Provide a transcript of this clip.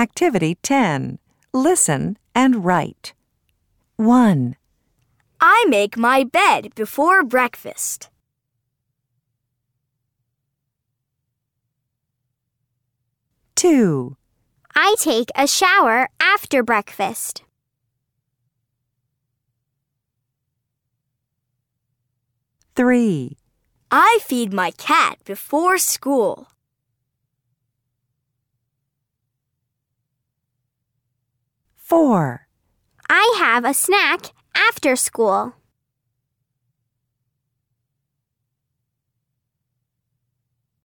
Activity 10. Listen and write. 1, I make my bed before breakfast. 2, I take a shower after breakfast. 3, I feed my cat before school. 4, I have a snack after school.